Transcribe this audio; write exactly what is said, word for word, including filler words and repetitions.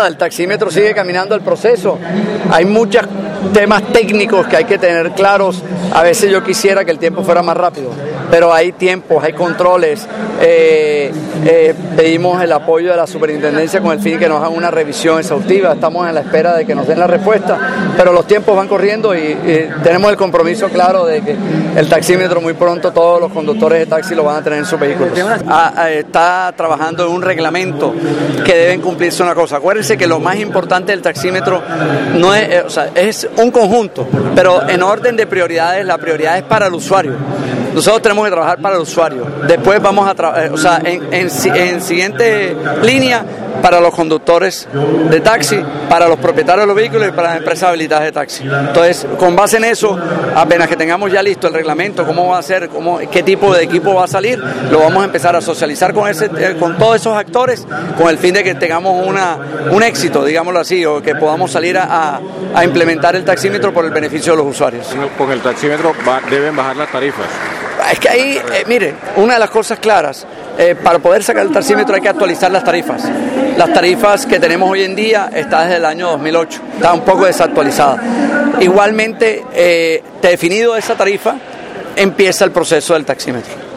nada, el taxímetro sigue caminando el proceso. Hay muchos temas técnicos que hay que tener claros. A veces yo quisiera que el tiempo fuera más rápido, pero hay tiempos, hay controles. Eh, eh, pedimos el apoyo de la superintendencia con el fin de que nos hagan una revisión exhaustiva. Estamos en la espera de que nos den la respuesta, pero los tiempos van corriendo y, y tenemos el compromiso claro de que el taxímetro muy pronto todos los conductores de taxi lo van a tener en sus vehículos. Ah, está trabajando en un reglamento que deben cumplirse una cosa. Acuérdense que lo más importante del taxímetro no es, eh, o sea, es un conjunto, pero en orden de prioridades, la prioridad es para el usuario. Nosotros tenemos que trabajar para el usuario. Después vamos a trabajar, o sea, en, en, en siguiente línea, para los conductores de taxi, para los propietarios de los vehículos y para las empresas habilitadas de taxi. Entonces, con base en eso, apenas que tengamos ya listo el reglamento, cómo va a ser, cómo, qué tipo de equipo va a salir, lo vamos a empezar a socializar con, ese, con todos esos actores, con el fin de que tengamos una, un éxito, digámoslo así, o que podamos salir a, a implementar el taxímetro por el beneficio de los usuarios. Con el taxímetro va, deben bajar las tarifas. Es que ahí, eh, mire, una de las cosas claras, eh, para poder sacar el taxímetro hay que actualizar las tarifas. Las tarifas que tenemos hoy en día está desde el año dos mil ocho, está un poco desactualizada. Igualmente, eh, definido esa tarifa, empieza el proceso del taxímetro.